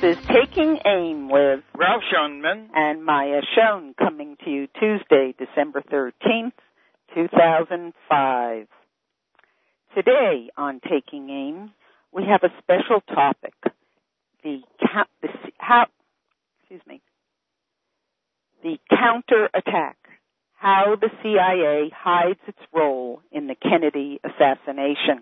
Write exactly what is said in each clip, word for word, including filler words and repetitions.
is Taking Aim with Ralph Schoenman and Maya Schoen, coming to you Tuesday, December thirteenth, two thousand five. Today on Taking Aim, we have a special topic, the, the how, excuse me, the counterattack, how the C I A hides its role in the Kennedy assassination.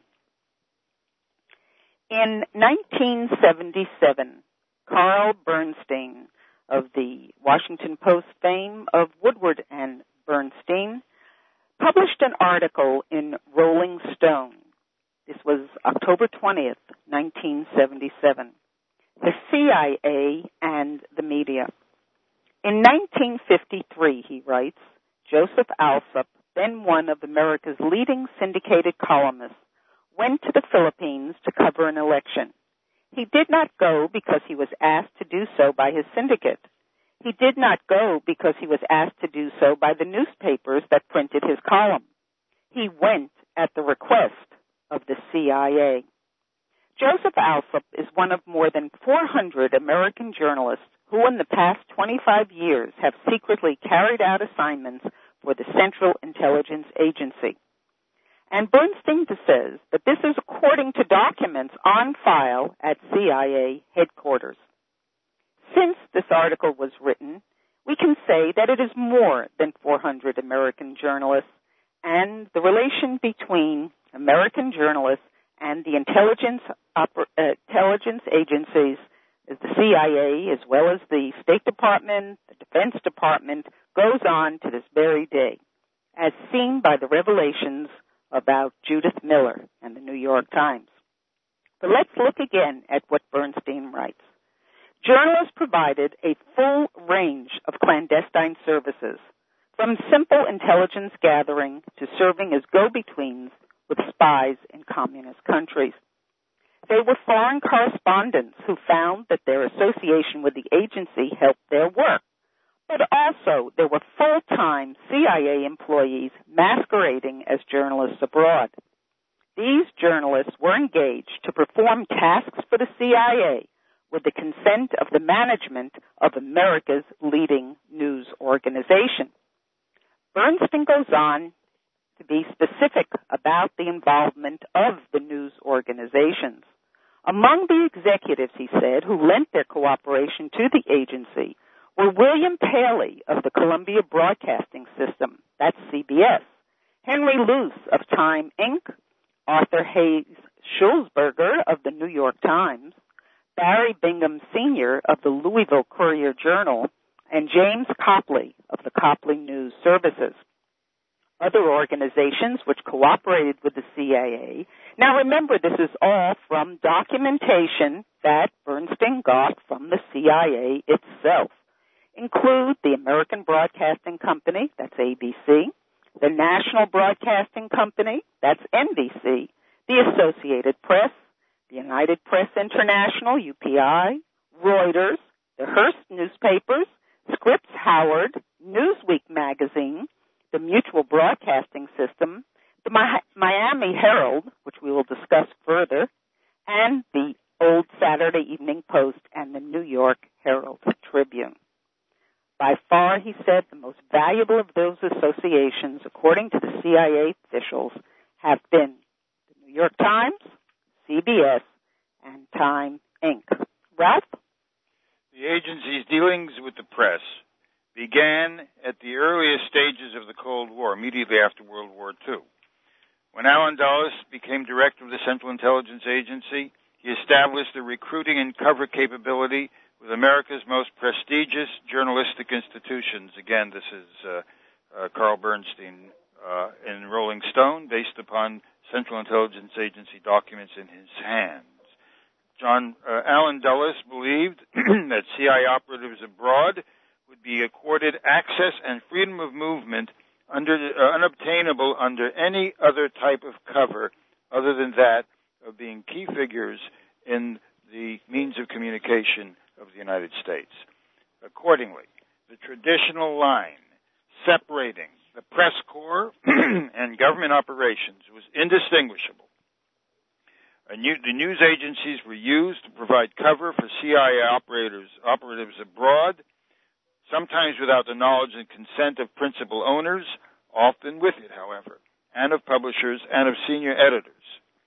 In nineteen seventy-seven, Carl Bernstein of the Washington Post fame of Woodward and Bernstein published an article in Rolling Stone. This was October twentieth, nineteen seventy-seven. The C I A and the media. In nineteen fifty-three, he writes, Joseph Alsop, then one of America's leading syndicated columnists, went to the Philippines to cover an election. He did not go because he was asked to do so by his syndicate. He did not go because he was asked to do so by the newspapers that printed his column. He went at the request of the C I A. Joseph Alsop is one of more than four hundred American journalists who in the past twenty-five years have secretly carried out assignments for the Central Intelligence Agency. And Bernstein says that this is according to documents on file at C I A headquarters. Since this article was written, we can say that it is more than four hundred American journalists, and the relation between American journalists and the intelligence, oper- uh, intelligence agencies, as the C I A, as well as the State Department, the Defense Department, goes on to this very day, as seen by the revelations about Judith Miller and the New York Times. But let's look again at what Bernstein writes. Journalists provided a full range of clandestine services, from simple intelligence gathering to serving as go-betweens with spies in communist countries. They were foreign correspondents who found that their association with the agency helped their work. But also, there were full-time C I A employees masquerading as journalists abroad. These journalists were engaged to perform tasks for the C I A with the consent of the management of America's leading news organization. Bernstein goes on to be specific about the involvement of the news organizations. Among the executives, he said, who lent their cooperation to the agency were William Paley of the Columbia Broadcasting System, that's C B S, Henry Luce of Time Incorporated, Arthur Hayes Schulzberger of the New York Times, Barry Bingham Senior of the Louisville Courier-Journal, and James Copley of the Copley News Services. Other organizations which cooperated with the C I A. Now remember, this is all from documentation that Bernstein got from the C I A itself. Include the American Broadcasting Company, that's A B C, the National Broadcasting Company, that's N B C, the Associated Press, the United Press International, U P I, Reuters, the Hearst newspapers, Scripps Howard, Newsweek magazine, the Mutual Broadcasting System, the Miami Herald, which we will discuss further, and the Old Saturday Evening Post and the New York Herald Tribune. By far, he said, the most valuable of those associations, according to the C I A officials, have been the New York Times, C B S, and Time Incorporated. Ralph? The agency's dealings with the press began at the earliest stages of the Cold War, immediately after World War Two. When Allen Dulles became director of the Central Intelligence Agency, he established a recruiting and cover capability with America's most prestigious journalistic institutions. Again, this is uh, uh, Carl Bernstein uh, in Rolling Stone, based upon Central Intelligence Agency documents in his hands. John uh, Allen Dulles believed that C I A operatives abroad would be accorded access and freedom of movement under uh, unobtainable under any other type of cover other than that of being key figures in the means of communication of the United States. Accordingly, the traditional line separating the press corps and government operations was indistinguishable. A new, the news agencies were used to provide cover for C I A operators, operatives abroad, sometimes without the knowledge and consent of principal owners, often with it, however, and of publishers and of senior editors.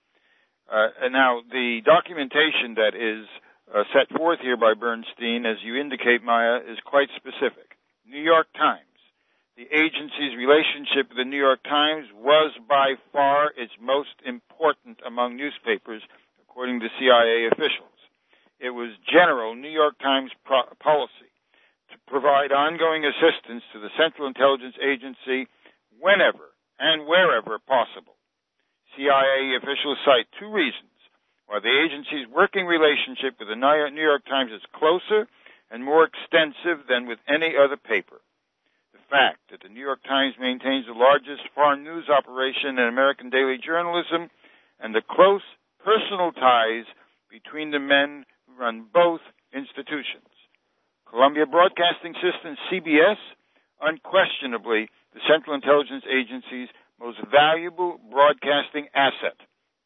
Uh, and now, the documentation that is uh, set forth here by Bernstein, as you indicate, Maya, is quite specific. New York Times. The agency's relationship with the New York Times was by far its most important among newspapers, according to C I A officials. It was general New York Times pro- policy to provide ongoing assistance to the Central Intelligence Agency whenever and wherever possible. C I A officials cite two reasons why the agency's working relationship with the New York Times is closer and more extensive than with any other paper. The fact that the New York Times maintains the largest foreign news operation in American daily journalism and the close personal ties between the men who run both institutions. Columbia Broadcasting System, C B S, unquestionably the Central Intelligence Agency's most valuable broadcasting asset.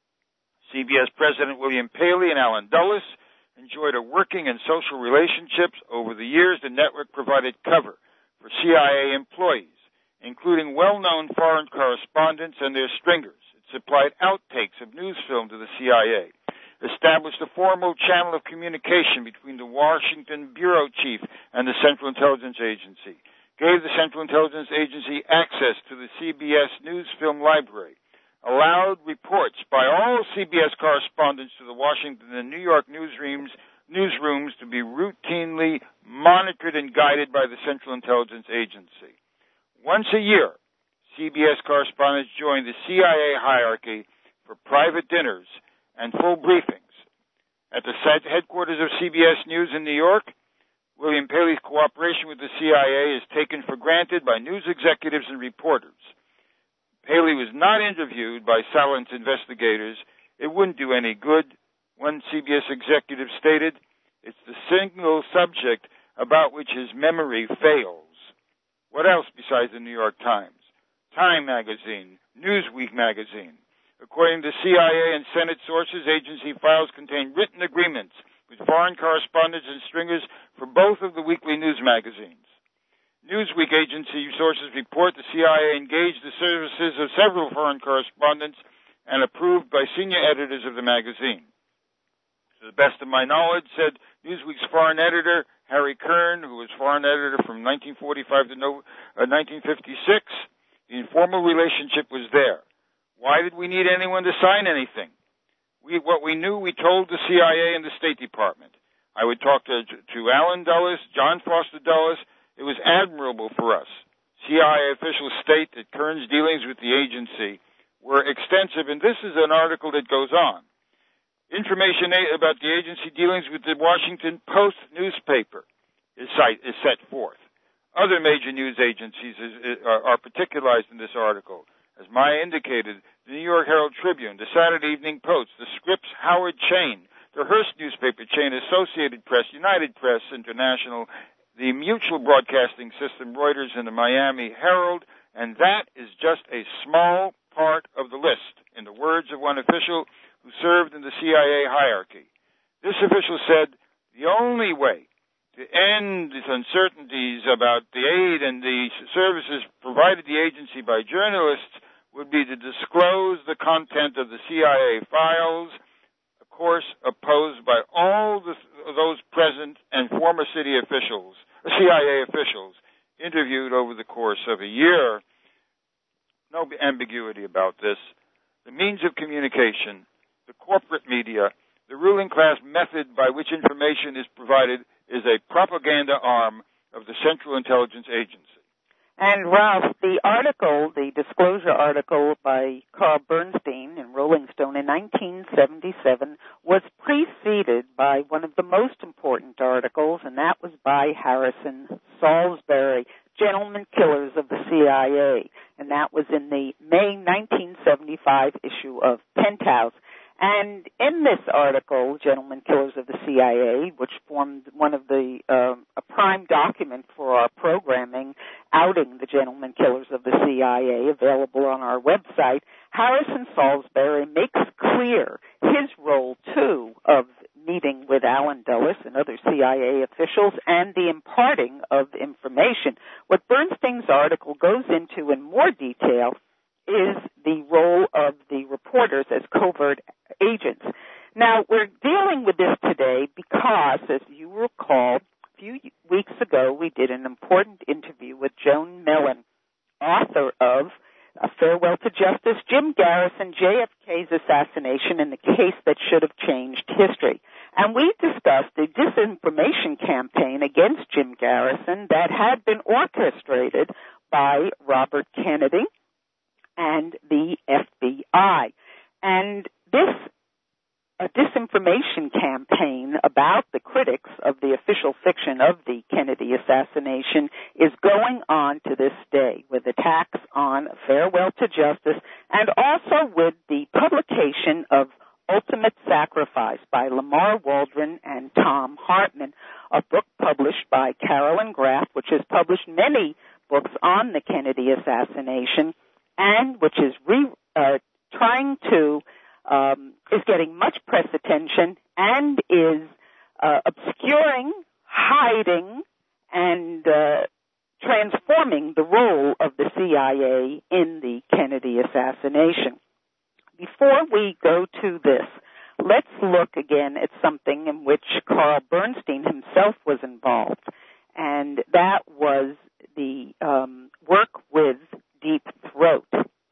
C B S President William Paley and Alan Dulles enjoyed a working and social relationships. Over the years, the network provided cover for C I A employees, including well-known foreign correspondents and their stringers. It supplied outtakes of news film to the C I A, established a formal channel of communication between the Washington bureau chief and the Central Intelligence Agency, gave the Central Intelligence Agency access to the C B S news film library, allowed reports by all C B S correspondents to the Washington and New York newsrooms, newsrooms to be routinely monitored and guided by the Central Intelligence Agency. Once a year, C B S correspondents joined the C I A hierarchy for private dinners and full briefings. At the headquarters of C B S News in New York, William Paley's cooperation with the C I A is taken for granted by news executives and reporters. Paley was not interviewed by silent investigators. It wouldn't do any good. One C B S executive stated, "It's the single subject about which his memory fails." What else besides the New York Times? Time magazine, Newsweek magazine. According to C I A and Senate sources, agency files contain written agreements with foreign correspondents and stringers for both of the weekly news magazines. Newsweek agency sources report the C I A engaged the services of several foreign correspondents and approved by senior editors of the magazine. To the best of my knowledge, said Newsweek's foreign editor, Harry Kern, who was foreign editor from nineteen forty-five to no, uh, nineteen fifty-six, the informal relationship was there. Why did we need anyone to sign anything? We, what we knew, we told the C I A and the State Department. I would talk to, to Alan Dulles, John Foster Dulles. It was admirable for us. C I A officials state that Kern's dealings with the agency were extensive, and this is an article that goes on. Information about the agency dealings with the Washington Post newspaper is, cite, is set forth. Other major news agencies is, is, are, are particularized in this article. As Maya indicated, the New York Herald Tribune, the Saturday Evening Post, the Scripps Howard chain, the Hearst newspaper chain, Associated Press, United Press International, the Mutual Broadcasting System, Reuters, and the Miami Herald, and that is just a small part of the list, in the words of one official who served in the C I A hierarchy. This official said, the only way to end these uncertainties about the aid and the services provided the agency by journalists would be to disclose the content of the C I A files, of course opposed by all the, those present and former city officials, C I A officials, interviewed over the course of a year. No ambiguity about this. The means of communication, the corporate media, the ruling class method by which information is provided is a propaganda arm of the Central Intelligence Agency. And Ralph, the article, the disclosure article by Carl Bernstein in Rolling Stone in nineteen seventy-seven was preceded by one of the most important articles, and that was by Harrison Salisbury, Gentlemen Killers of the C I A, and that was in the May nineteen seventy-five issue of Penthouse. And in this article, Gentlemen Killers of the C I A, which formed one of the, uh, a prime document for our programming, outing the Gentlemen Killers of the C I A, available on our website, Harrison Salisbury makes clear his his role, too, of meeting with Allen Dulles and other C I A officials and the imparting of information. What Bernstein's article goes into in more detail is the role of the reporters as covert agents. Now, we're dealing with this today because, as you recall, a few weeks ago we did an important interview with Joan Mellon, author of A Farewell to Justice, Jim Garrison, J F K's Assassination, and the Case That Should Have Changed History. And we discussed the disinformation campaign against Jim Garrison that had been orchestrated by Robert Kennedy and the F B I. And this a disinformation campaign about the critics of the official fiction of the Kennedy assassination is going on to this day, with attacks on Farewell to Justice and also with the publication of Ultimate Sacrifice by Lamar Waldron and Tom Hartman, a book published by Carolyn Graff, which has published many books on the Kennedy assassination and which is re, uh, trying to Um, is getting much press attention and is uh, obscuring, hiding, and uh, transforming the role of the C I A in the Kennedy assassination. Before we go to this, let's look again at something in which Carl Bernstein himself was involved, and that was the um, work with Deep Throat,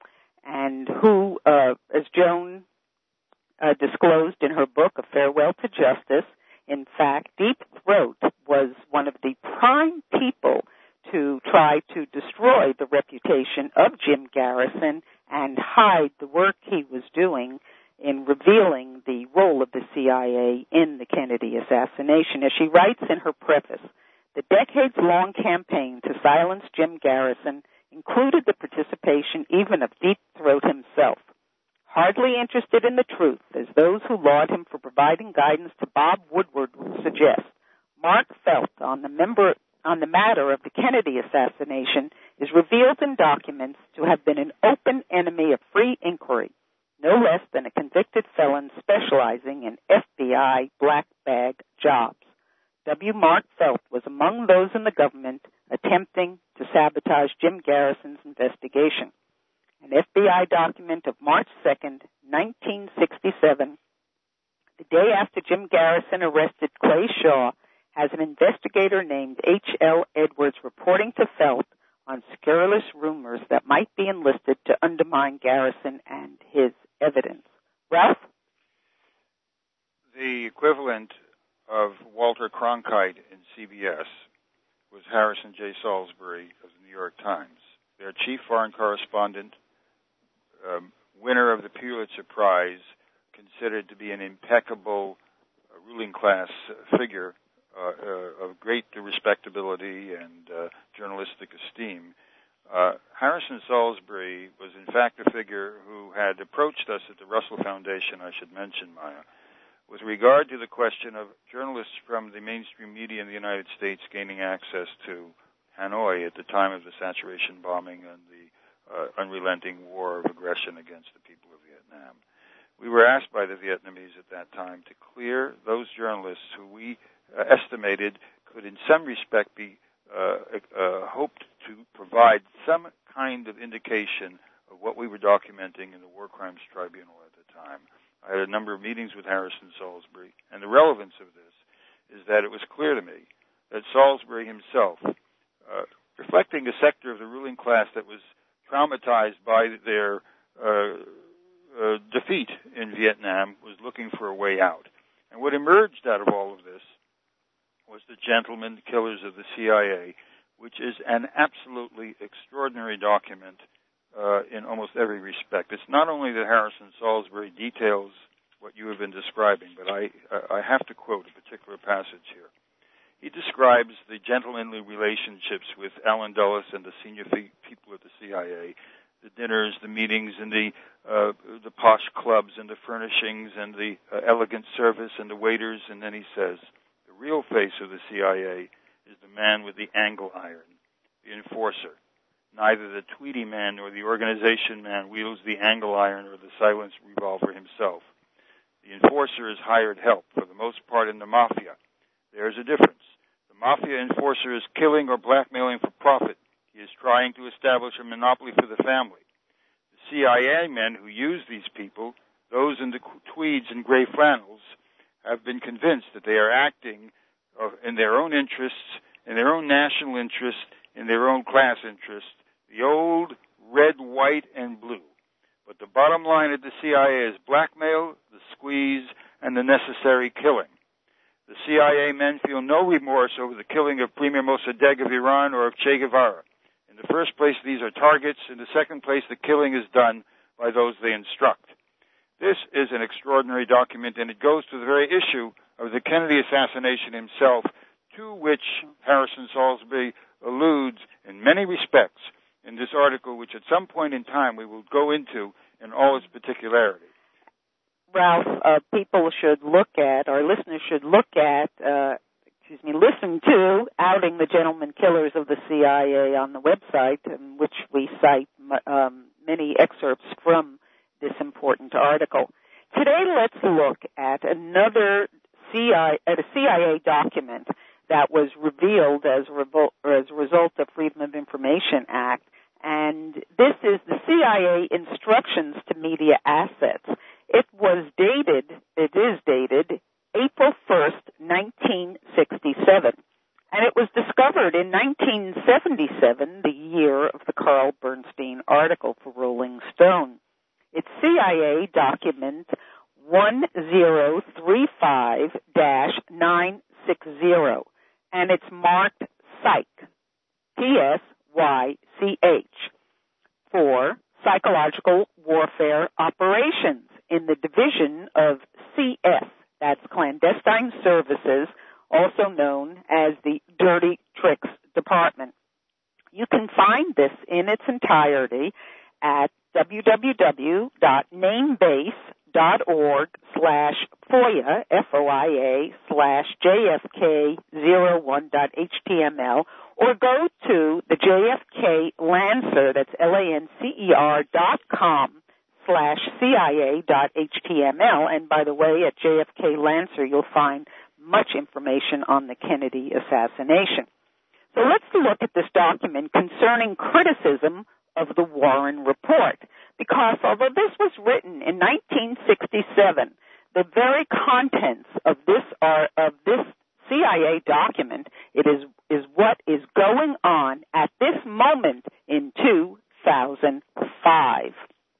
and who, uh, as Joan Uh, disclosed in her book, A Farewell to Justice, in fact, Deep Throat was one of the prime people to try to destroy the reputation of Jim Garrison and hide the work he was doing in revealing the role of the C I A in the Kennedy assassination. As she writes in her preface, the decades-long campaign to silence Jim Garrison included the participation even of Deep Throat himself. Hardly interested in the truth, as those who laud him for providing guidance to Bob Woodward would suggest, Mark Felt on the member on the matter of the Kennedy assassination is revealed in documents to have been an open enemy of free inquiry, no less than a convicted felon specializing in F B I black bag jobs. W. Mark Felt was among those in the government attempting to sabotage Jim Garrison's investigation. An F B I document of March second, nineteen sixty-seven, the day after Jim Garrison arrested Clay Shaw, has an investigator named H L Edwards reporting to Felt on scurrilous rumors that might be enlisted to undermine Garrison and his evidence. Ralph? The equivalent of Walter Cronkite in C B S was Harrison J. Salisbury of the New York Times, their chief foreign correspondent, Um, winner of the Pulitzer Prize, considered to be an impeccable uh, ruling class uh, figure uh, uh, of great respectability and uh, journalistic esteem. Uh, Harrison Salisbury was in fact a figure who had approached us at the Russell Foundation, I should mention, Maya, with regard to the question of journalists from the mainstream media in the United States gaining access to Hanoi at the time of the saturation bombing and the Uh, unrelenting war of aggression against the people of Vietnam. We were asked by the Vietnamese at that time to clear those journalists who we uh, estimated could in some respect be uh, uh, hoped to provide some kind of indication of what we were documenting in the War Crimes Tribunal at the time. I had a number of meetings with Harrison Salisbury, and the relevance of this is that it was clear to me that Salisbury himself, uh, reflecting a sector of the ruling class that was traumatized by their uh, uh, defeat in Vietnam, was looking for a way out. And what emerged out of all of this was The Gentlemen Killers of the C I A, which is an absolutely extraordinary document uh, in almost every respect. It's not only that Harrison Salisbury details what you have been describing, but I, I have to quote a particular passage here. He describes the gentlemanly relationships with Allen Dulles and the senior fe- people at the C I A, the dinners, the meetings, and the uh, the posh clubs, and the furnishings, and the uh, elegant service, and the waiters. And then he says, the real face of the C I A is the man with the angle iron, the enforcer. Neither the Tweedy man nor the organization man wields the angle iron or the silenced revolver himself. The enforcer is hired help, for the most part in the mafia. There's a difference. The mafia enforcer is killing or blackmailing for profit. He is trying to establish a monopoly for the family. The C I A men who use these people, those in the tweeds and gray flannels, have been convinced that they are acting in their own interests, in their own national interest, in their own class interest, the old red, white, and blue. But the bottom line of the C I A is blackmail, the squeeze, and the necessary killing. The C I A men feel no remorse over the killing of Premier Mossadegh of Iran or of Che Guevara. In the first place, these are targets. In the second place, the killing is done by those they instruct. This is an extraordinary document, and it goes to the very issue of the Kennedy assassination himself, to which Harrison Salisbury alludes in many respects in this article, which at some point in time we will go into in all its particularity. Ralph, uh, people should look at, or listeners should look at, uh, excuse me, listen to Outing the Gentlemen Killers of the C I A on the website, in which we cite um, many excerpts from this important article. Today, let's look at another C I A, at a C I A document that was revealed as a, revol- as a result of Freedom of Information Act, and this is the C I A Instructions to Media Assets. It was dated, it is dated, April first, nineteen sixty-seven, and it was discovered in nineteen seventy-seven, the year of the Carl Bernstein article for Rolling Stone. It's C I A document one zero three five dash nine six zero, and it's marked Psych, P S Y C H, for Psychological Warfare Operations in the division of C S, that's Clandestine Services, also known as the Dirty Tricks Department. You can find this in its entirety at www dot namebase dot org slash FOIA, F O I A, slash J F K zero one dot H T M L, or go to the J F K Lancer, that's L A N C E R dot com, slash C I A dot H T M L. And by the way, at J F K Lancer, you'll find much information on the Kennedy assassination. So let's look at this document concerning criticism of the Warren Report, because although this was written in nineteen sixty-seven, the very contents of this are of this C I A document, it is is what is going on at this moment in two thousand five,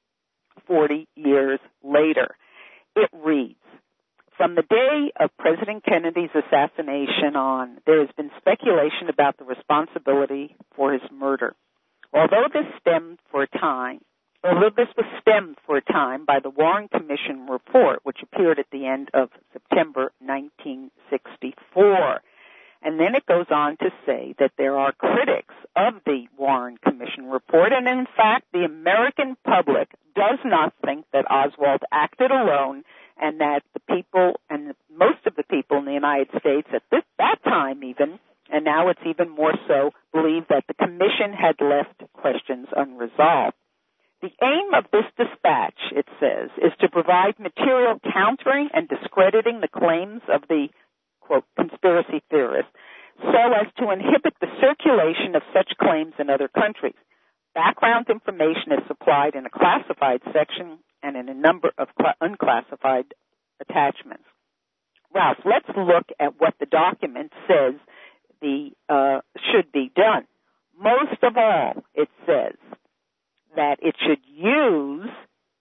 forty years later. It reads, from the day of President Kennedy's assassination on, there has been speculation about the responsibility for his murder. Although this stemmed for a time, although this was stemmed for a time by the Warren Commission report, which appeared at the end of September nineteen sixty-four. And then it goes on to say that there are critics of the Warren Commission report, and in fact, the American public does not think that Oswald acted alone, and that the people, and most of the people in the United States at this, that time even, and now it's even more so, believe that the commission had left questions unresolved. The aim of this dispatch, it says, is to provide material countering and discrediting the claims of the, quote, conspiracy theorists, so as to inhibit the circulation of such claims in other countries. Background information is supplied in a classified section and in a number of cl- unclassified attachments. Ralph, let's look at what the document says the uh, should be done. Most of all, it says that it should use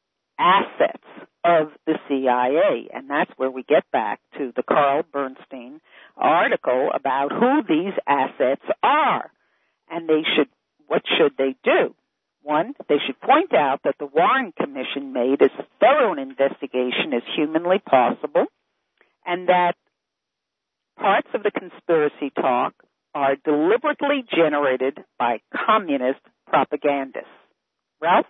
assets of the C I A, and that's where we get back to the Carl Bernstein article about who these assets are. And they should, what should they do? One, they should point out that the Warren Commission made as thorough an investigation as humanly possible, and that parts of the conspiracy talk are deliberately generated by communist propagandists. Ralph?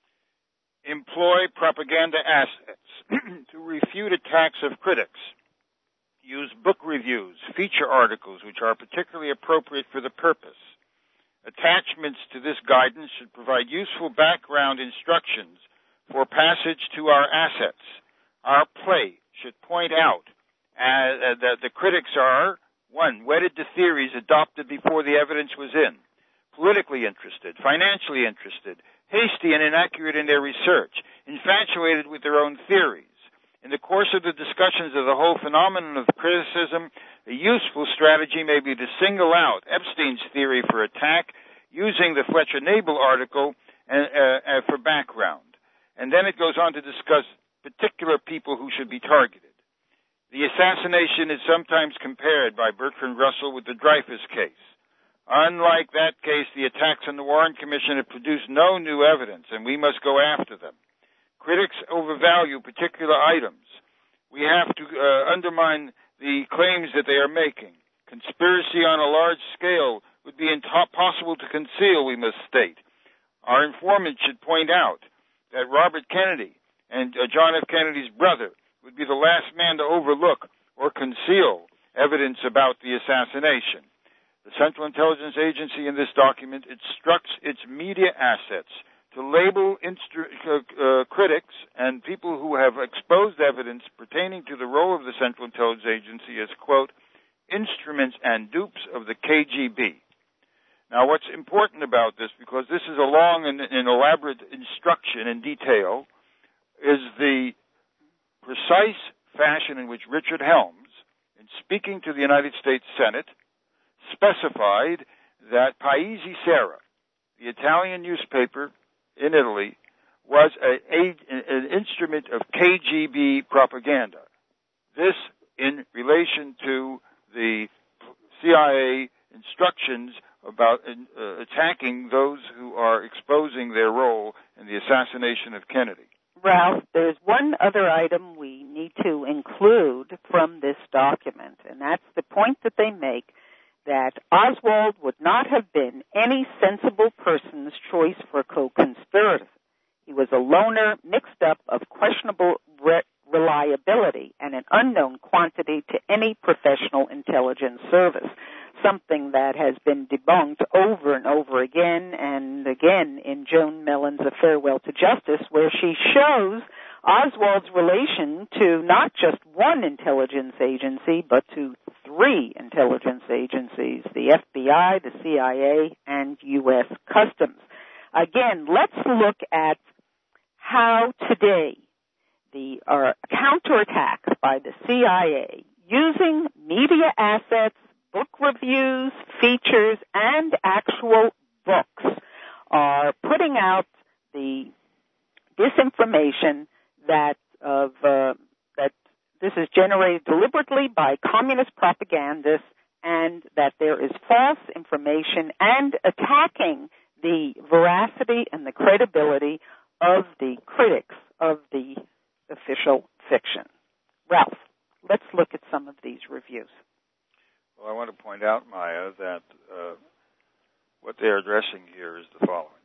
Employ propaganda assets to refute attacks of critics. Use book reviews, feature articles which are particularly appropriate for the purpose. Attachments to this guidance should provide useful background instructions for passage to our assets. Our play should point out uh, that the critics are, one, wedded to theories adopted before the evidence was in, politically interested, financially interested, hasty and inaccurate in their research, infatuated with their own theories. In the course of the discussions of the whole phenomenon of criticism, a useful strategy may be to single out Epstein's theory for attack using the Fletcher-Nabel article uh, uh, for background. And then it goes on to discuss particular people who should be targeted. The assassination is sometimes compared by Bertrand Russell with the Dreyfus case. Unlike that case, the attacks on the Warren Commission have produced no new evidence, and we must go after them. Critics overvalue particular items. We have to uh, undermine the claims that they are making. Conspiracy on a large scale would be impossible to conceal, we must state. Our informant should point out that Robert Kennedy and uh, John F. Kennedy's brother would be the last man to overlook or conceal evidence about the assassination. The Central Intelligence Agency in this document instructs its media assets to label instru- uh, uh, critics and people who have exposed evidence pertaining to the role of the Central Intelligence Agency as, quote, instruments and dupes of the K G B. Now, what's important about this, because this is a long and, and elaborate instruction in detail, is the precise fashion in which Richard Helms, in speaking to the United States Senate, specified that Paese Sera, the Italian newspaper in Italy, was a, a, an instrument of K G B propaganda. This in relation to the C I A instructions about uh, attacking those who are exposing their role in the assassination of Kennedy. Ralph, there's one other item we need to include from this document, and that's the point that they make that Oswald would not have been any sensible person's choice for co-conspirator. He was a loner mixed up of questionable re- reliability and an unknown quantity to any professional intelligence service, something that has been debunked over and over again and again in Joan Mellon's A Farewell to Justice, where she shows Oswald's relation to not just one intelligence agency, but to three intelligence agencies, the F B I, the C I A, and U S Customs. Again, let's look at how today the uh, counterattack by the C I A, using media assets, book reviews, features, and actual books, are putting out the disinformation that of uh, that this is generated deliberately by communist propagandists, and that there is false information, and attacking the veracity and the credibility of the critics of the official fiction. Ralph, let's look at some of these reviews. Well, I want to point out, Maya, that uh, what they're addressing here is the following.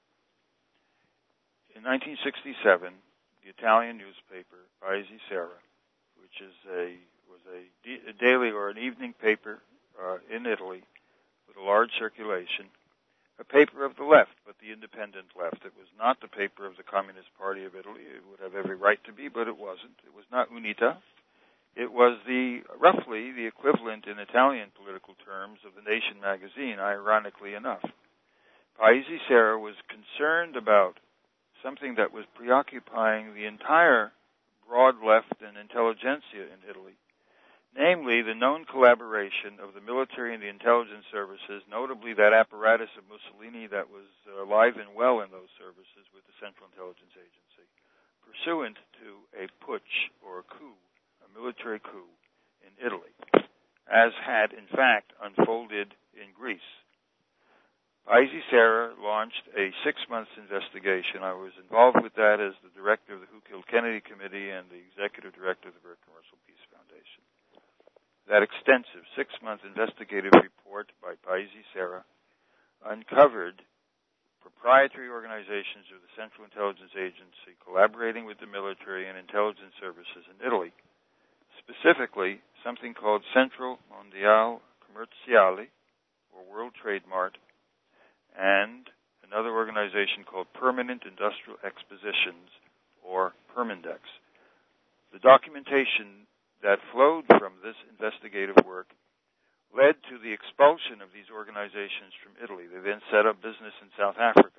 In nineteen sixty-seven, the Italian newspaper Paese Sera, which is a was a, de- a daily or an evening paper uh, in Italy with a large circulation, a paper of the left, but the independent left. It was not the paper of the Communist Party of Italy. It would have every right to be, but it wasn't. It was not UNITA. It was the roughly the equivalent in Italian political terms of the Nation magazine, ironically enough. Paese Sera was concerned about something that was preoccupying the entire broad left and intelligentsia in Italy, namely the known collaboration of the military and the intelligence services, notably that apparatus of Mussolini that was uh, alive and well in those services with the Central Intelligence Agency, pursuant to a putsch or a coup, a military coup in Italy, as had in fact unfolded in Greece. Paese Sera launched a six-month investigation. I was involved with that as the director of the Who Killed Kennedy Committee and the executive director of the American Commercial Peace Foundation. That extensive six-month investigative report by Paese Sera uncovered proprietary organizations of the Central Intelligence Agency collaborating with the military and intelligence services in Italy, specifically something called Centro Mondiale Commerciale, or World Trade Mart, and another organization called Permanent Industrial Expositions, or Permindex. The documentation that flowed from this investigative work led to the expulsion of these organizations from Italy. They then set up business in South Africa.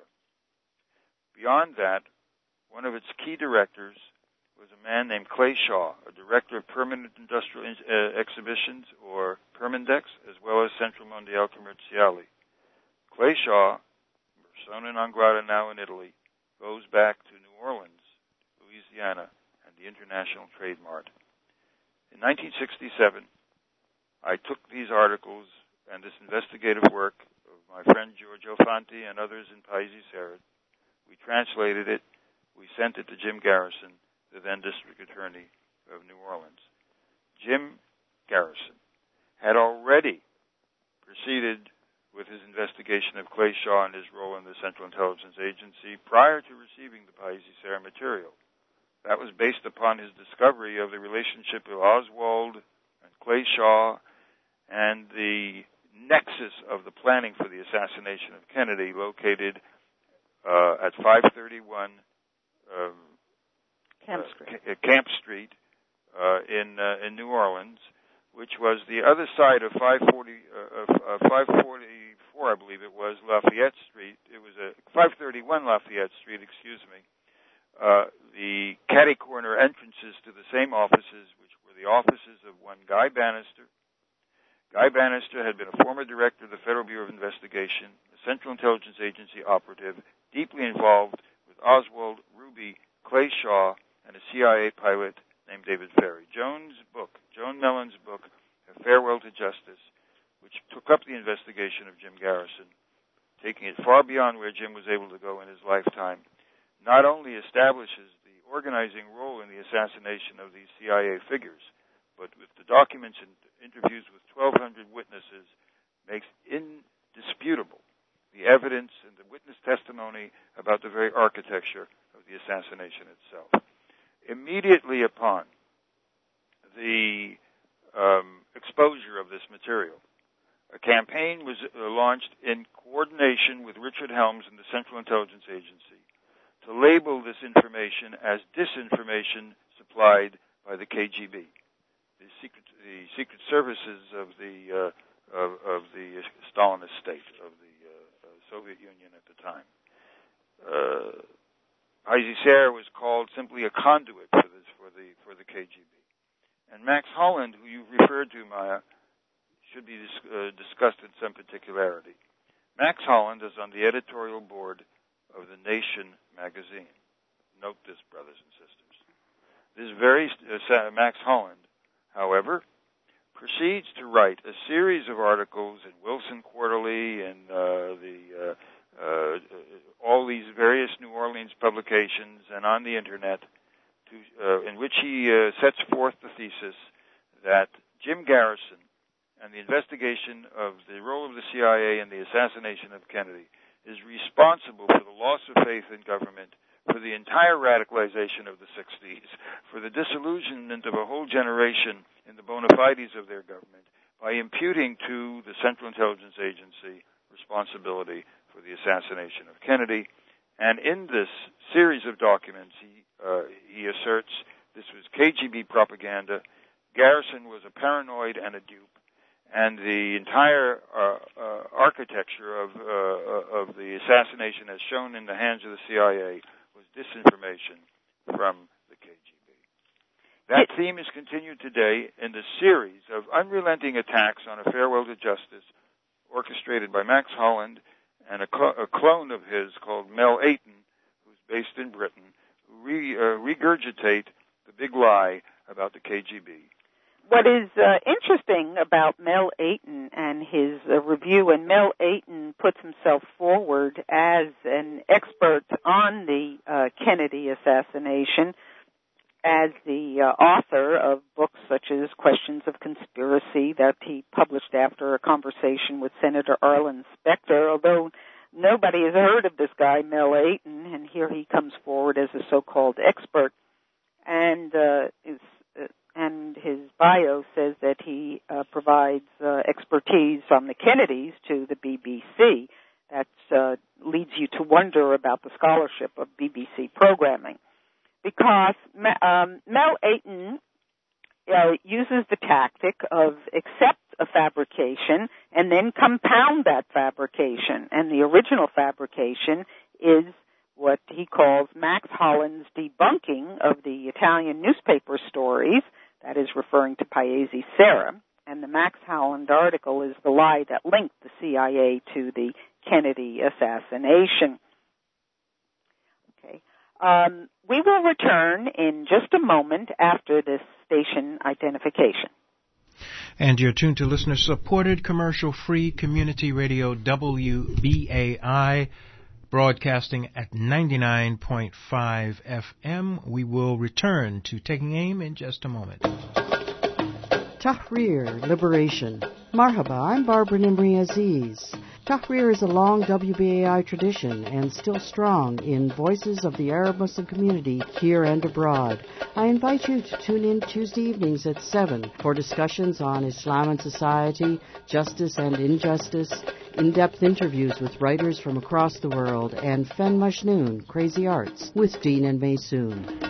Beyond that, one of its key directors was a man named Clay Shaw, a director of Permanent Industrial uh, Exhibitions, or Permindex, as well as Centro Mondiale Commerciali. Clay Shaw, persona non grata now in Italy, goes back to New Orleans, Louisiana, and the International Trade Mart. In nineteen sixty-seven, I took these articles and this investigative work of my friend Giorgio Fanti and others in Paesi Serid. We translated it. We sent it to Jim Garrison, the then district attorney of New Orleans. Jim Garrison had already proceeded with his investigation of Clay Shaw and his role in the Central Intelligence Agency prior to receiving the Paesi Serid material. That was based upon his discovery of the relationship of Oswald and Clay Shaw and the nexus of the planning for the assassination of Kennedy, located uh, at five thirty-one um, Camp Street, uh, Camp Street uh, in uh, in New Orleans, which was the other side of five forty, uh, uh, five forty-four, I believe it was, Lafayette Street. It was a five thirty-one Lafayette Street, excuse me. Uh, the catty corner entrances to the same offices, which were the offices of one Guy Bannister. Guy Bannister had been a former director of the Federal Bureau of Investigation, a Central Intelligence Agency operative, deeply involved with Oswald, Ruby, Clay Shaw, and a C I A pilot named David Ferry. Joan's book, Joan Mellon's book, A Farewell to Justice, which took up the investigation of Jim Garrison, taking it far beyond where Jim was able to go in his lifetime, not only establishes the organizing role in the assassination of these C I A figures, but with the documents and interviews with twelve hundred witnesses, makes indisputable the evidence and the witness testimony about the very architecture of the assassination itself. Immediately upon the um, exposure of this material, a campaign was uh, launched in coordination with Richard Helms and the Central Intelligence Agency to label this information as disinformation supplied by the K G B. The secret, the secret services of the uh, of, of the Stalinist state of the uh, uh, Soviet Union at the time. Uh, Paesi Serid was called simply a conduit for this for the for the K G B. And Max Holland, who you referred to, Maya, should be dis- uh, discussed in some particularity. Max Holland is on the editorial board of The Nation magazine. Note this, brothers and sisters. This very uh, Max Holland, however, proceeds to write a series of articles in Wilson Quarterly and uh, the uh, uh, all these various New Orleans publications and on the Internet, to, uh, in which he uh, sets forth the thesis that Jim Garrison and the investigation of the role of the C I A in the assassination of Kennedy is responsible for the loss of faith in government, for the entire radicalization of the sixties, for the disillusionment of a whole generation in the bona fides of their government, by imputing to the Central Intelligence Agency responsibility for the assassination of Kennedy. And in this series of documents, he, uh, he asserts this was K G B propaganda, Garrison was a paranoid and a dupe, and the entire uh, uh, architecture of, uh, of the assassination as shown in the hands of the C I A was disinformation from the K G B. That theme is continued today in the series of unrelenting attacks on A Farewell to Justice, orchestrated by Max Holland and a, cl- a clone of his called Mel Ayton, who's based in Britain, who re- uh, regurgitate the big lie about the K G B. What is uh, interesting about Mel Ayton and his uh, review, and Mel Ayton puts himself forward as an expert on the uh, Kennedy assassination, as the uh, author of books such as Questions of Conspiracy that he published after a conversation with Senator Arlen Specter, although nobody has heard of this guy, Mel Ayton, and here he comes forward as a so-called expert. And uh, is uh, and his bio says that he uh, provides uh, expertise on the Kennedys to the B B C. That uh, leads you to wonder about the scholarship of B B C programming. Because um, Mel Aiton uh, uses the tactic of accept a fabrication and then compound that fabrication. And the original fabrication is what he calls Max Holland's debunking of the Italian newspaper stories, that is referring to Paese Sera. And the Max Holland article is the lie that linked the C I A to the Kennedy assassination. Okay. Um, we will return in just a moment after this station identification. And you're tuned to listener-supported, commercial-free community radio W B A I, broadcasting at ninety-nine point five F M. We will return to Taking Aim in just a moment. Tahrir, Liberation. Marhaba, I'm Barbara Nimri Aziz. Tahrir is a long W B A I tradition and still strong in voices of the Arab Muslim community here and abroad. I invite you to tune in Tuesday evenings at seven for discussions on Islam and society, justice and injustice, in-depth interviews with writers from across the world, and Fen Majnoon, Crazy Arts, with Dean and Maysoon.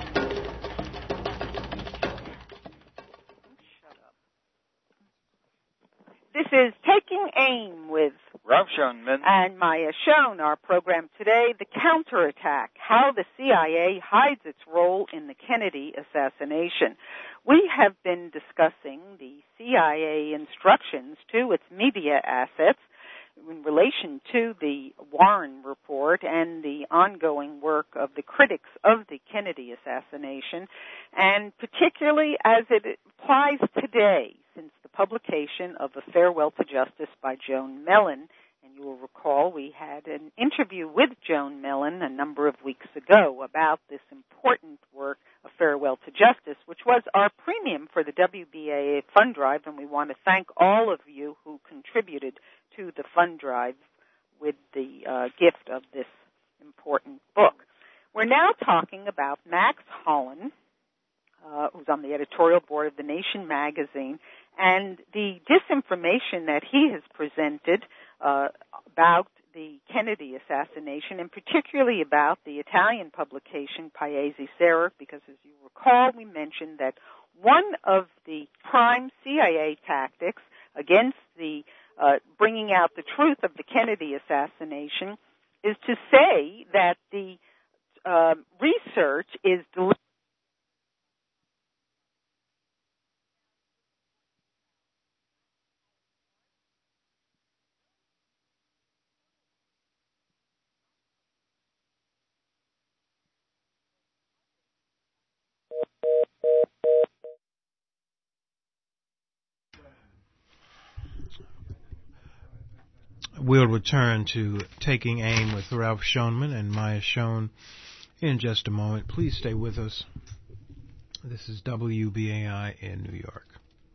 This is Taking Aim with Rav Schoenman and Maya Schoen. Our program today, The Counterattack, How the C I A Hides Its Role in the Kennedy Assassination. We have been discussing the C I A instructions to its media assets in relation to the Warren Report and the ongoing work of the critics of the Kennedy assassination, and particularly as it applies today, since the publication of A Farewell to Justice by Joan Mellon. And you will recall we had an interview with Joan Mellon a number of weeks ago about this important work, A Farewell to Justice, which was our premium for the W B A A Fund Drive, and we want to thank all of you who contributed to the Fund Drive with the uh, gift of this important book. We're now talking about Max Holland, uh, who's on the editorial board of The Nation magazine, and the disinformation that he has presented uh, about the Kennedy assassination, and particularly about the Italian publication Paese Sera, because as you recall, we mentioned that one of the prime C I A tactics against the uh, bringing out the truth of the Kennedy assassination is to say that the uh, research is delivered. We'll return to Taking Aim with Ralph Schoenman and Maya Schoen in just a moment. Please stay with us. This is W B A I in New York.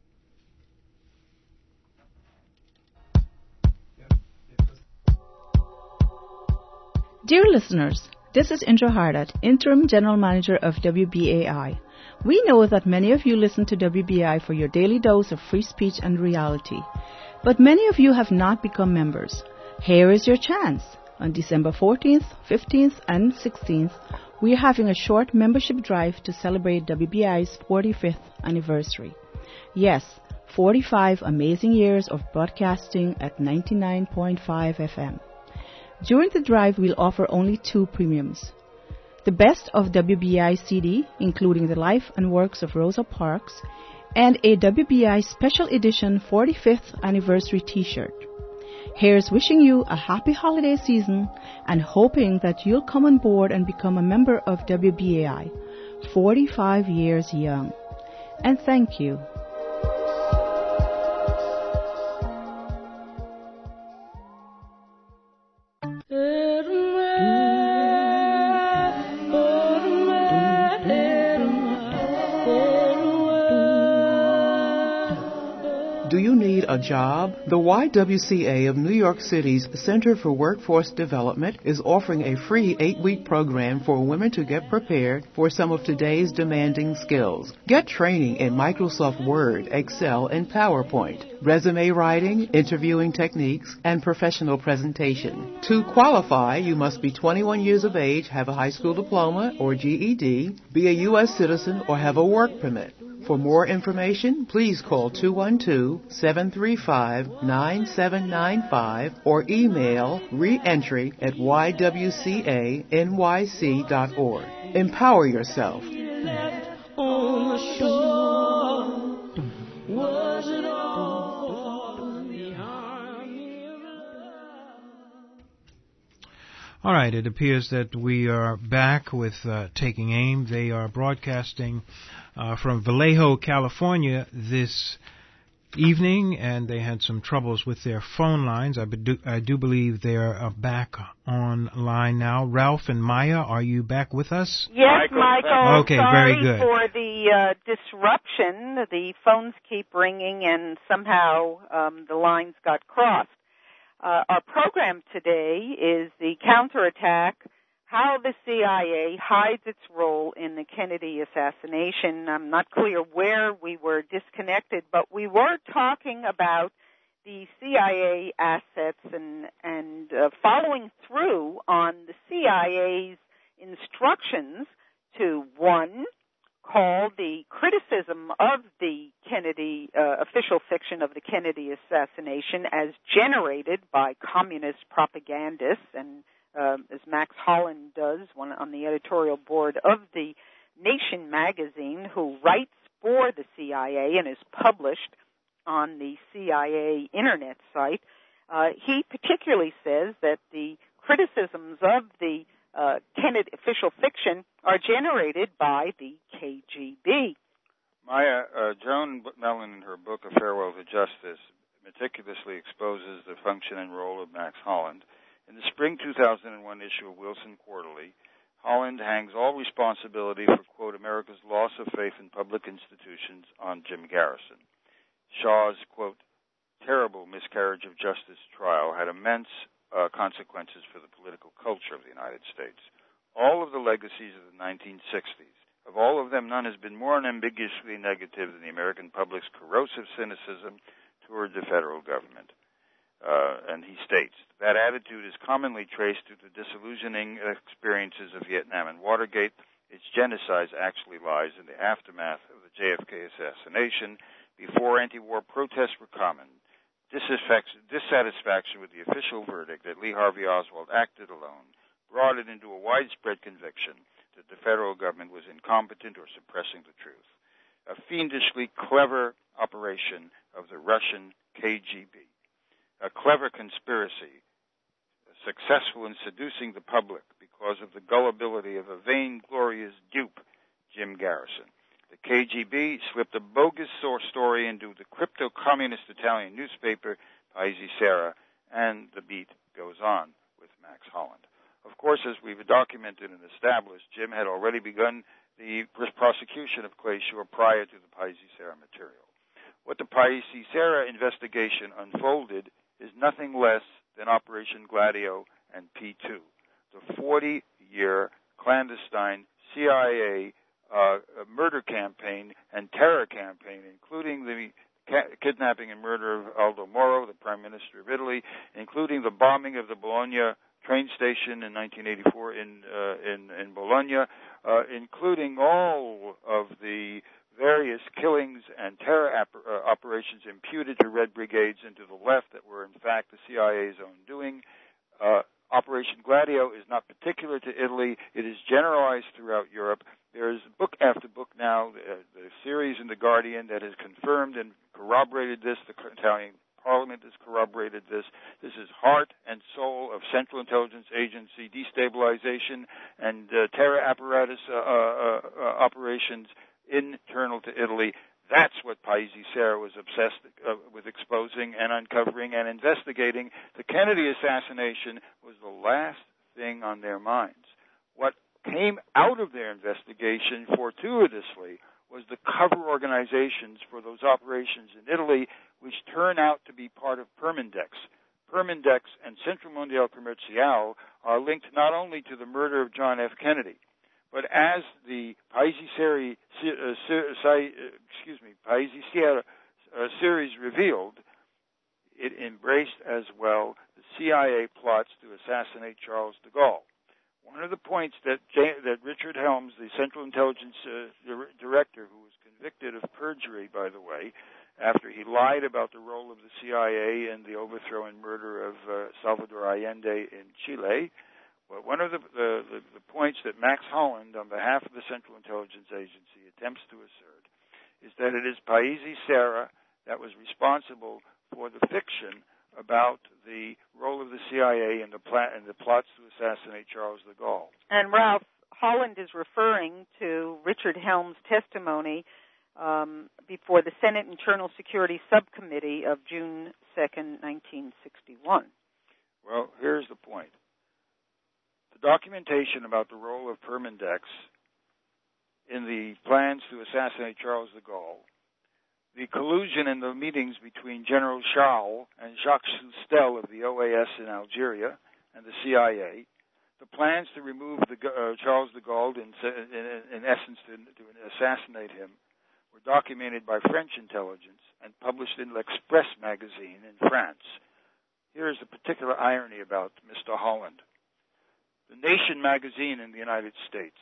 Dear listeners, this is Indra Hardat, Interim General Manager of W B A I. We know that many of you listen to W B A I for your daily dose of free speech and reality. But many of you have not become members. Here is your chance. On December fourteenth, fifteenth, and sixteenth, we are having a short membership drive to celebrate W B A I's forty-fifth anniversary. Yes, forty-five amazing years of broadcasting at ninety-nine point five F M. During the drive, we'll offer only two premiums. The Best of W B A I C D, including the life and works of Rosa Parks, and a W B A I Special Edition forty-fifth Anniversary T-shirt. Here's wishing you a happy holiday season and hoping that you'll come on board and become a member of W B A I, forty-five years young. And thank you. a job? The Y W C A of New York City's Center for Workforce Development is offering a free eight-week program for women to get prepared for some of today's demanding skills. Get training in Microsoft Word, Excel, and PowerPoint, resume writing, interviewing techniques, and professional presentation. To qualify, you must be twenty-one years of age, have a high school diploma or G E D, be a U S citizen, or have a work permit. For more information, please call two one two, seven three five, nine seven nine five or email reentry at y w c a n y c dot org. Empower yourself. All right, it appears that we are back with uh, Taking Aim. They are broadcasting uh, from Vallejo, California this evening, and they had some troubles with their phone lines. I do, I do believe they are uh, back online now. Ralph and Maya, are you back with us? Yes, Michael. Okay, sorry very good. for the uh, disruption. The phones keep ringing, and somehow um, the lines got crossed. Uh, our program today is the counterattack, how the C I A hides its role in the Kennedy assassination. I'm not clear where we were disconnected, but we were talking about the C I A assets and, and uh, following through on the C I A's instructions to, one, call the criticism of the Kennedy, uh, official fiction of the Kennedy assassination as generated by communist propagandists, and uh, as Max Holland does one on the editorial board of the Nation magazine, who writes for the C I A and is published on the C I A internet site. Uh, he particularly says that the criticisms of the Uh, Kennedy official fiction are generated by the K G B. Maya, uh, Joan Mellon, in her book A Farewell to Justice, meticulously exposes the function and role of Max Holland. In the spring two thousand one issue of Wilson Quarterly, Holland hangs all responsibility for, quote, America's loss of faith in public institutions on Jim Garrison. Shaw's, quote, terrible miscarriage of justice trial had immense Uh, consequences for the political culture of the United States. All of the legacies of the nineteen sixties, of all of them, none has been more unambiguously negative than the American public's corrosive cynicism toward the federal government. Uh, and he states, that attitude is commonly traced to the disillusioning experiences of Vietnam and Watergate. Its genocide actually lies in the aftermath of the J F K assassination, before anti-war protests were common. Dissatisfaction with the official verdict that Lee Harvey Oswald acted alone brought it into a widespread conviction that the federal government was incompetent or suppressing the truth. A fiendishly clever operation of the Russian K G B. A clever conspiracy, successful in seducing the public because of the gullibility of a vainglorious dupe, Jim Garrison. The K G B slipped a bogus source story into the crypto-communist Italian newspaper, Paese Sera, and the beat goes on with Max Holland. Of course, as we've documented and established, Jim had already begun the prosecution of Clay Shore prior to the Paese Sera material. What the Paese Sera investigation unfolded is nothing less than Operation Gladio and P two, the forty-year clandestine C I A Uh, a murder campaign and terror campaign, including the ca- kidnapping and murder of Aldo Moro, the Prime Minister of Italy, including the bombing of the Bologna train station in nineteen eighty-four in uh, in, in Bologna, uh, including all of the various killings and terror ap- uh, operations imputed to Red Brigades and to the left that were in fact the C I A's own doing. Uh, Operation Gladio is not particular to Italy. It is generalized throughout Europe. There is book after book now, the, the series in The Guardian that has confirmed and corroborated this. The Italian Parliament has corroborated this. This is heart and soul of Central Intelligence Agency destabilization and uh, terror apparatus uh, uh, uh, operations internal to Italy. That's what Paese Sera was obsessed uh, with exposing and uncovering and investigating. The Kennedy assassination was the last thing on their minds. What came out of their investigation fortuitously was the cover organizations for those operations in Italy, which turn out to be part of Permindex. Permindex and Centro Mundial Comercial are linked not only to the murder of John F. Kennedy, but as the Paesi Seri, uh, excuse me, Paesi Sierra uh, series revealed, it embraced as well the C I A plots to assassinate Charles de Gaulle. One of the points that J- that Richard Helms, the Central Intelligence uh, di- Director, who was convicted of perjury, by the way, after he lied about the role of the C I A in the overthrow and murder of uh, Salvador Allende in Chile, well, one of the, the, the, the points that Max Holland, on behalf of the Central Intelligence Agency, attempts to assert is that it is Paesi Serra that was responsible for the fiction about the role of the C I A in the, pla- in the plots to assassinate Charles de Gaulle. And Ralph, Holland is referring to Richard Helms' testimony um, before the Senate Internal Security Subcommittee of June second, nineteen sixty-one. Well, here's the point. The documentation about the role of Permindex in the plans to assassinate Charles de Gaulle, the collusion in the meetings between General Charles and Jacques Soustel of the O A S in Algeria and the C I A, the plans to remove the, uh, Charles de Gaulle, in, in, in essence, to, to assassinate him, were documented by French intelligence and published in L'Express magazine in France. Here is the particular irony about Mister Holland. The Nation magazine in the United States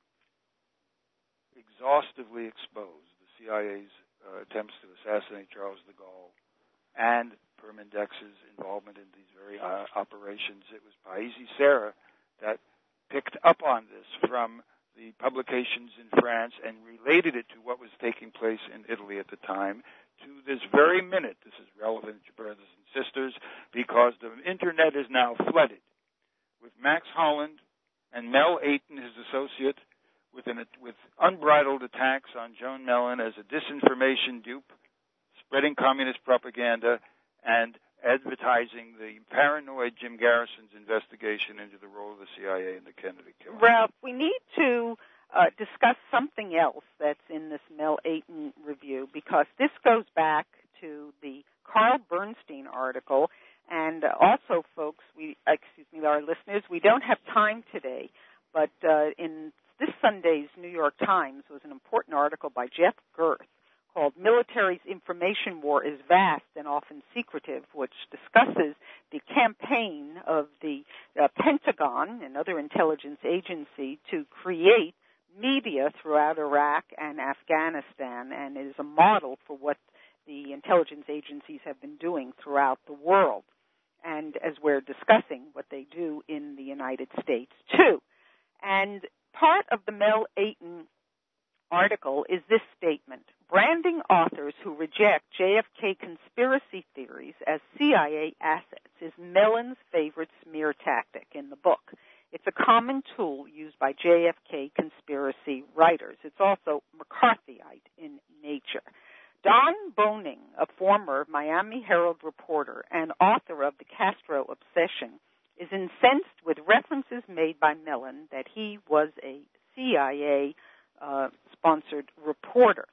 exhaustively exposed the C I A's uh, attempts to assassinate Charles de Gaulle and Permindex's involvement in these very uh, operations. It was Paesi Serra that picked up on this from the publications in France and related it to what was taking place in Italy at the time. To this very minute, this is relevant, brothers and sisters, because the Internet is now flooded with Max Holland and Mel Aiton, his associate, with, an, with unbridled attacks on Joan Mellon as a disinformation dupe, spreading communist propaganda, and advertising the paranoid Jim Garrison's investigation into the role of the C I A in the Kennedy killing. Ralph, we need to uh, discuss something else that's in this Mel Aiton review, because this goes back to the Carl Bernstein article. And uh, also, folks, we excuse me, our listeners, we don't have time today, but uh, in this Sunday's New York Times was an important article by Jeff Girth called "Military's Information War is Vast and Often Secretive," which discusses the campaign of the uh, Pentagon and other intelligence agency to create media throughout Iraq and Afghanistan, and is a model for what the intelligence agencies have been doing throughout the world, and as we're discussing what they do in the United States, too. And part of the Mel Aiton article is this statement: branding authors who reject J F K conspiracy theories as C I A assets is Mellon's favorite smear tactic in the book. It's a common tool used by J F K conspiracy writers. It's also McCarthyite in nature. Don Boning, a former Miami Herald reporter and author of The Castro Obsession, is incensed with references made by Mellon that he was a C I A-sponsored uh, reporter.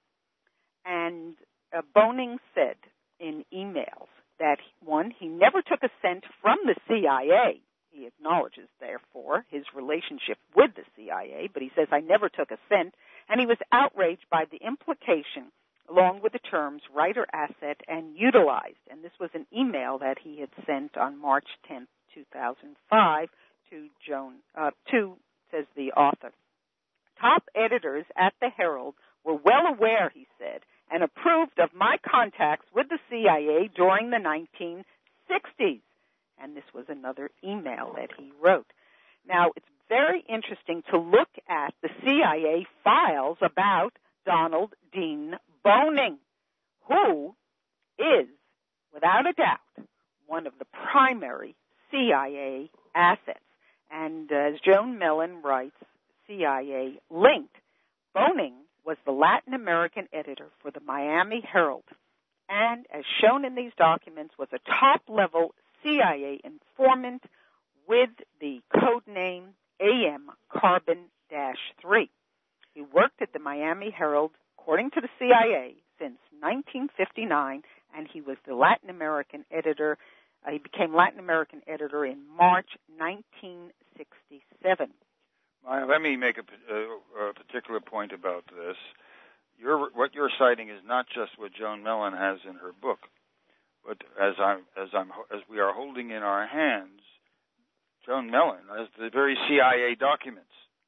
And uh, Boning said in emails that, one, he never took a cent from the C I A. He acknowledges, therefore, his relationship with the C I A, but he says, I never took a cent, and he was outraged by the implication along with the terms writer asset and utilized. And this was an email that he had sent on March tenth, two thousand five to Joan, uh, to, says the author. Top editors at the Herald were well aware, he said, and approved of my contacts with the C I A during the nineteen sixties. And this was another email that he wrote. Now, it's very interesting to look at the C I A files about Donald Dean Boning, who is, without a doubt, one of the primary C I A assets. And as Joan Mellon writes, C I A linked, Boning was the Latin American editor for the Miami Herald, and as shown in these documents, was a top-level C I A informant with the code name A M Carbon three. He worked at the Miami Herald, according to the C I A, since nineteen fifty-nine, and he He was the Latin American editor. Uh, he became Latin American editor in March nineteen sixty-seven. Maya, let me make a, a, a particular point about this. You're, what you're citing is not just what Joan Mellon has in her book, but as I'm, as I'm, as we are holding in our hands, Joan Mellon has the very C I A documents.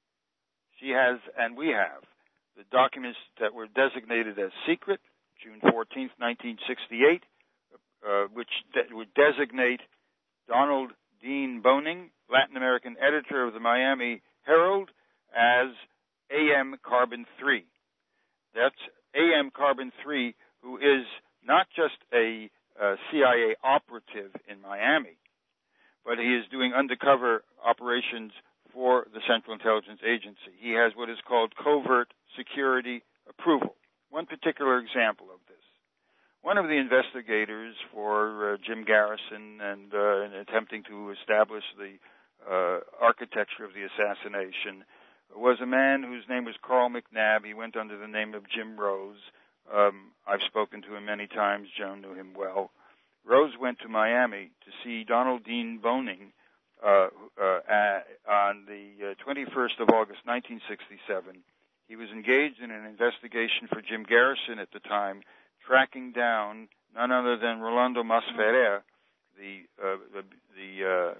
She has, and we have, the documents that were designated as secret, June fourteenth, nineteen sixty-eight, uh, which de- would designate Donald Dean Boning, Latin American editor of the Miami Herald, as A M Carbon three. That's A M Carbon three, who is not just a uh, C I A operative in Miami, but he is doing undercover operations for the Central Intelligence Agency. He has what is called covert security approval. One particular example of this. One of the investigators for uh, Jim Garrison and uh, in attempting to establish the uh, architecture of the assassination was a man whose name was Carl McNabb. He went under the name of Jim Rose. Um, I've spoken to him many times. Joan knew him well. Rose went to Miami to see Donald Dean Boning uh, uh, uh, on the uh, twenty-first of August, nineteen sixty-seven. He was engaged in an investigation for Jim Garrison at the time, tracking down none other than Rolando Masferrer, the uh, the, the uh,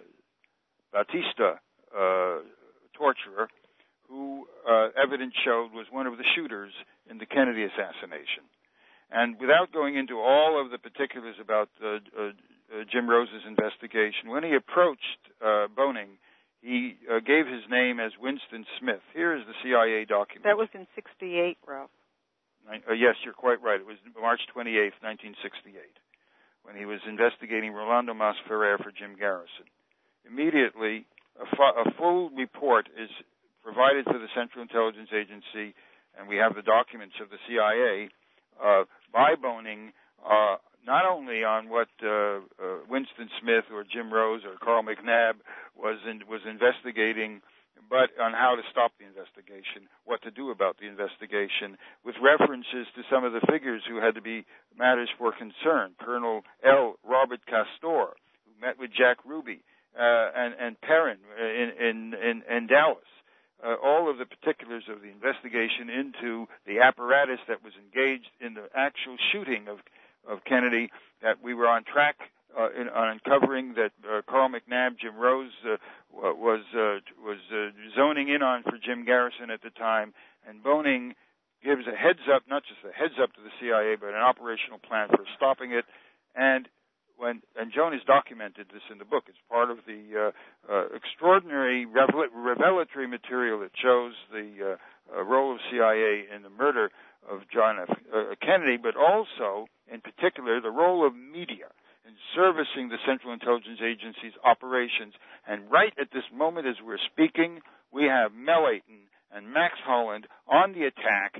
Batista uh, torturer, who uh, evidence showed was one of the shooters in the Kennedy assassination. And without going into all of the particulars about uh, uh, uh, Jim Rose's investigation, when he approached uh, Boning, he uh, gave his name as Winston Smith. Here is the C I A document. That was in sixty-eight, Ralph. Uh, yes, you're quite right. It was March twenty-eighth, nineteen sixty-eight, when he was investigating Rolando Masferrer for Jim Garrison. Immediately, a, fu- a full report is provided to the Central Intelligence Agency, and we have the documents of the C I A, uh, by Boning, uh, not only on what uh, uh, Winston Smith or Jim Rose or Carl McNabb was in, was investigating, but on how to stop the investigation, what to do about the investigation, with references to some of the figures who had to be matters for concern. Colonel L. Robert Castor, who met with Jack Ruby, uh, and, and Perrin in, in, in, in Dallas. Uh, all of the particulars of the investigation into the apparatus that was engaged in the actual shooting of, of Kennedy, that we were on track uh, in, on uncovering, that uh, Carl McNabb, Jim Rose, uh, was uh, was uh, zoning in on for Jim Garrison at the time, and Boning gives a heads up, not just a heads up to the C I A, but an operational plan for stopping it. And when and Joan has documented this in the book. It's part of the uh, uh, extraordinary revel- revelatory material that shows the uh, uh, role of C I A in the murder of John F. Uh, Kennedy, but also, in particular, the role of media in servicing the Central Intelligence Agency's operations. And right at this moment as we're speaking, we have Mel Ayton and Max Holland on the attack,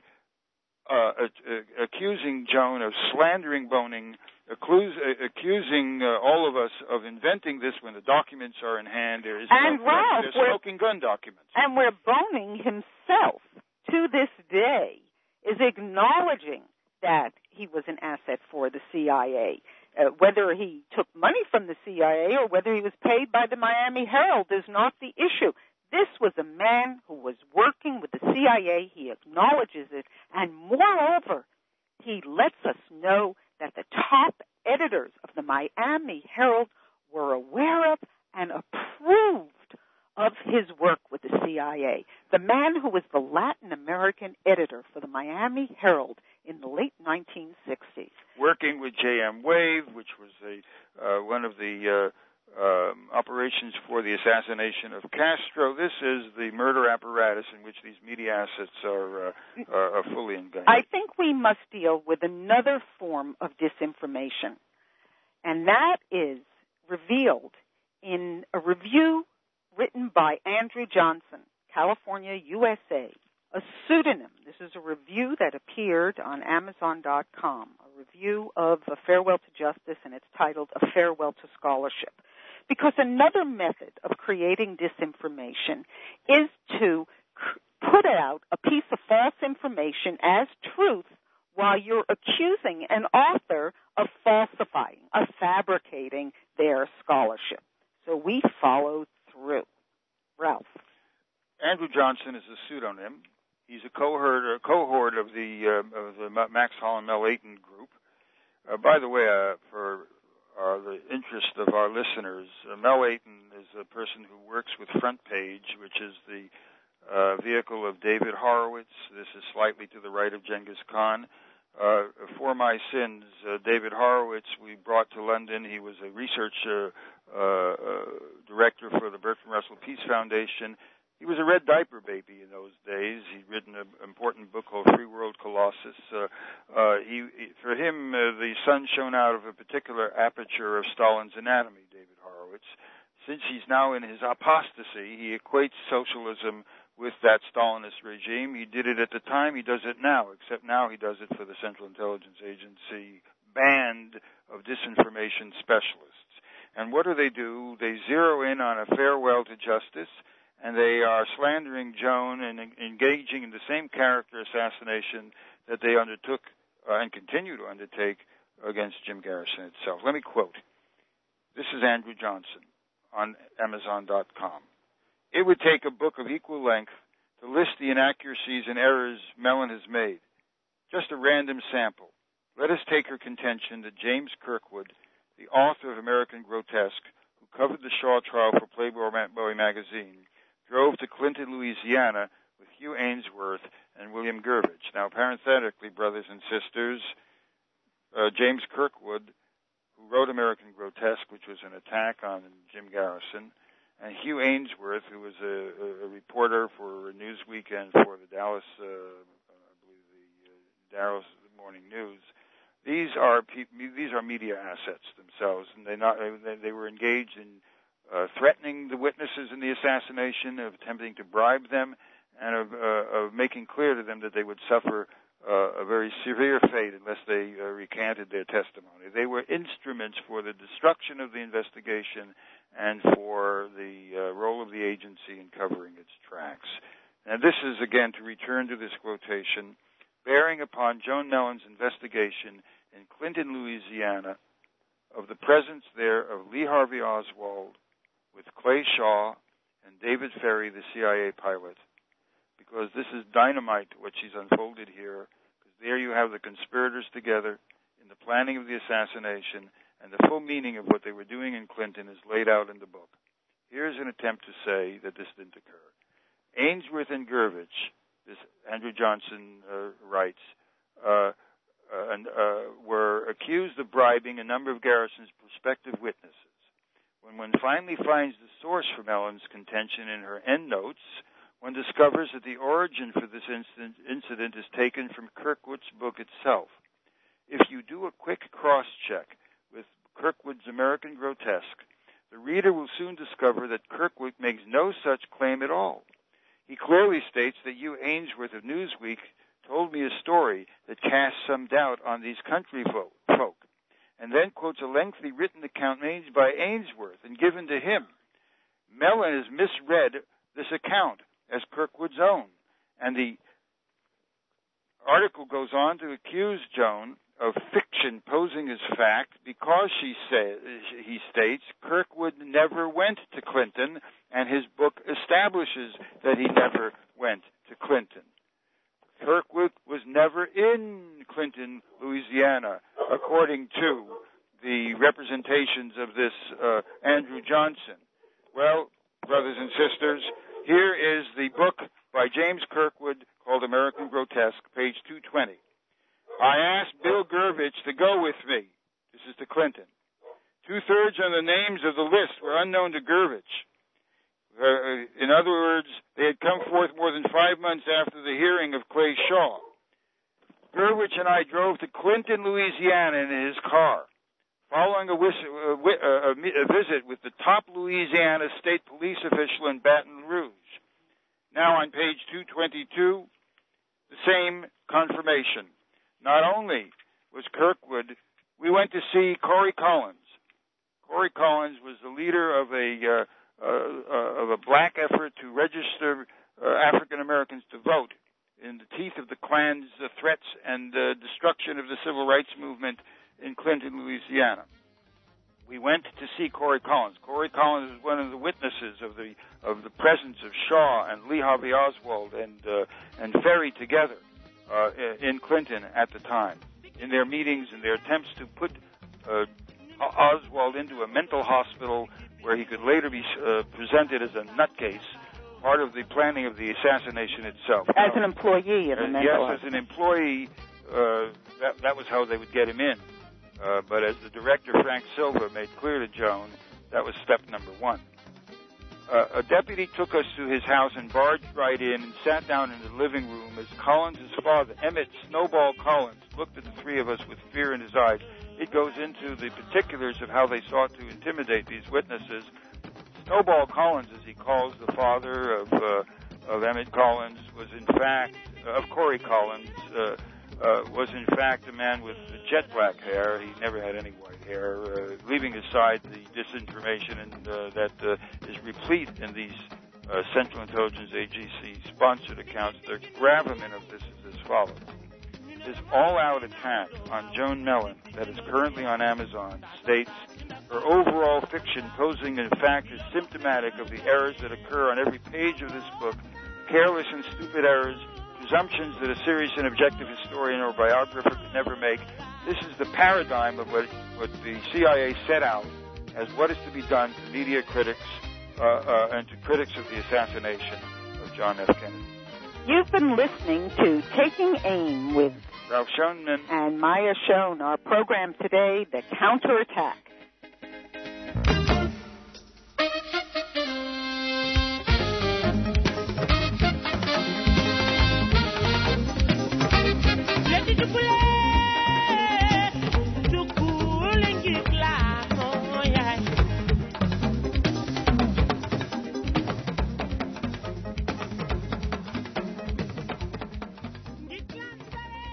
uh, uh, accusing Joan of slandering Boning, accuse, uh, accusing uh, all of us of inventing this when the documents are in hand. There is and no, Ralph, they're smoking gun documents. And where Boning himself, to this day, is acknowledging that he was an asset for the C I A. Uh, whether he took money from the C I A or whether he was paid by the Miami Herald is not the issue. This was a man who was working with the C I A. He acknowledges it. And moreover, he lets us know that the top editors of the Miami Herald were aware of and approved of his work with the C I A. The man who was the Latin American editor for the Miami Herald in the late nineteen sixties. Working with J M Wave, which was a, uh, one of the uh, um, operations for the assassination of Castro. This is the murder apparatus in which these media assets are, uh, are, are fully engaged. I think we must deal with another form of disinformation, and that is revealed in a review written by Andrew Johnson, California, U S A, a pseudonym. This is a review that appeared on Amazon dot com, a review of A Farewell to Justice, and it's titled A Farewell to Scholarship. Because another method of creating disinformation is to put out a piece of false information as truth while you're accusing an author of falsifying, of fabricating their scholarship. So we follow through. Ralph. Andrew Johnson is a pseudonym. He's a cohort, a cohort of the uh, of the Max Holland Mel Ayton group. Uh, by the way, uh, for uh, the interest of our listeners, uh, Mel Ayton is a person who works with Front Page, which is the uh, vehicle of David Horowitz. This is slightly to the right of Genghis Khan. Uh, for my sins, uh, David Horowitz, we brought to London. He was a research uh, uh, uh, director for the Bertrand Russell Peace Foundation. He was a red diaper baby in those days. He'd written an important book called Free World Colossus. Uh, uh, he, for him, uh, the sun shone out of a particular aperture of Stalin's anatomy, David Horowitz. Since he's now in his apostasy, he equates socialism with that Stalinist regime. He did it at the time, he does it now, except now he does it for the Central Intelligence Agency band of disinformation specialists. And what do they do? They zero in on a farewell to justice, and they are slandering Joan and engaging in the same character assassination that they undertook uh, and continue to undertake against Jim Garrison itself. Let me quote. This is Andrew Johnson on Amazon dot com. It would take a book of equal length to list the inaccuracies and errors Mellon has made. Just a random sample. Let us take her contention that James Kirkwood, the author of American Grotesque, who covered the Shaw trial for Playboy magazine, drove to Clinton, Louisiana, with Hugh Ainsworth and William Gurvich. Now, parenthetically, brothers and sisters, uh, James Kirkwood, who wrote American Grotesque, which was an attack on Jim Garrison, and Hugh Ainsworth, who was a, a, a reporter for Newsweek and for the Dallas, uh, I believe the uh, Dallas Morning News. These are pe- these are media assets themselves, and they not they, they were engaged in uh, threatening the witnesses in the assassination, of attempting to bribe them, and of, uh, of making clear to them that they would suffer uh, a very severe fate unless they uh, recanted their testimony. They were instruments for the destruction of the investigation and for the uh, role of the agency in covering its tracks. Now, this is, again, to return to this quotation, bearing upon Joan Mellon's investigation in Clinton, Louisiana, of the presence there of Lee Harvey Oswald with Clay Shaw and David Ferry, the C I A pilot, because this is dynamite, what she's unfolded here, because there you have the conspirators together in the planning of the assassination, and the full meaning of what they were doing in Clinton is laid out in the book. Here's an attempt to say that this didn't occur. Ainsworth and Gurvich, this Andrew Johnson uh, writes, uh, uh, and, uh, were accused of bribing a number of Garrison's prospective witnesses. When one finally finds the source for Mellon's contention in her endnotes, one discovers that the origin for this incident, incident is taken from Kirkwood's book itself. If you do a quick cross-check with Kirkwood's American Grotesque, the reader will soon discover that Kirkwood makes no such claim at all. He clearly states that Hugh Ainsworth of Newsweek told me a story that casts some doubt on these country folk, and then quotes a lengthy written account made by Ainsworth and given to him. Mellon has misread this account as Kirkwood's own, and the article goes on to accuse Joan of fiction posing as fact because she says, he states, Kirkwood never went to Clinton, and his book establishes that he never went to Clinton. Kirkwood was never in Clinton, Louisiana, according to the representations of this uh, Andrew Johnson. Well, brothers and sisters, here is the book by James Kirkwood called American Grotesque, page two twenty. I asked Bill Gurvich to go with me. This is to Clinton. Two-thirds of the names of the list were unknown to Gurvich. Uh, in other words, they had come forth more than five months after the hearing of Clay Shaw. Gurvich and I drove to Clinton, Louisiana in his car, following a, whis- a, a, a visit with the top Louisiana state police official in Baton Rouge. Now on page two twenty-two, the same confirmation. Not only was Kirkwood, we went to see Corey Collins. Corey Collins was the leader of a uh, uh, uh, of a black effort to register uh, African Americans to vote in the teeth of the Klan's uh, threats and uh, destruction of the civil rights movement in Clinton, Louisiana. We went to see Corey Collins. Corey Collins was one of the witnesses of the of the presence of Shaw and Lee Harvey Oswald and uh, and Ferry together uh, in Clinton at the time, in their meetings and their attempts to put uh, Oswald into a mental hospital where he could later be uh, presented as a nutcase, part of the planning of the assassination itself. As an employee at a mental Yes, hospital. as an employee, uh, that, that was how they would get him in. Uh, but as the director, Frank Silva, made clear to Joan, that was step number one. Uh, a deputy took us to his house and barged right in and sat down in the living room as Collins' father, Emmett Snowball Collins, looked at the three of us with fear in his eyes. It goes into the particulars of how they sought to intimidate these witnesses. Snowball Collins, as he calls the father of uh, of Emmett Collins, was in fact, uh, of Corey Collins, uh, uh, was in fact a man with jet black hair. He never had any white hair, uh, leaving aside the disinformation and uh, that uh, is replete in these uh, Central Intelligence Agency sponsored accounts. The gravamen of this is as follows. This all-out attack on Joan Mellon that is currently on Amazon states her overall fiction posing in fact is symptomatic of the errors that occur on every page of this book, careless and stupid errors, presumptions that a serious and objective historian or biographer could never make. This is the paradigm of what, what the C I A set out as what is to be done to media critics uh, uh, and to critics of the assassination of John F. Kennedy. You've been listening to Taking Aim with Ralph Schoenman and Maya Schoen. Our program today, The Counterattack.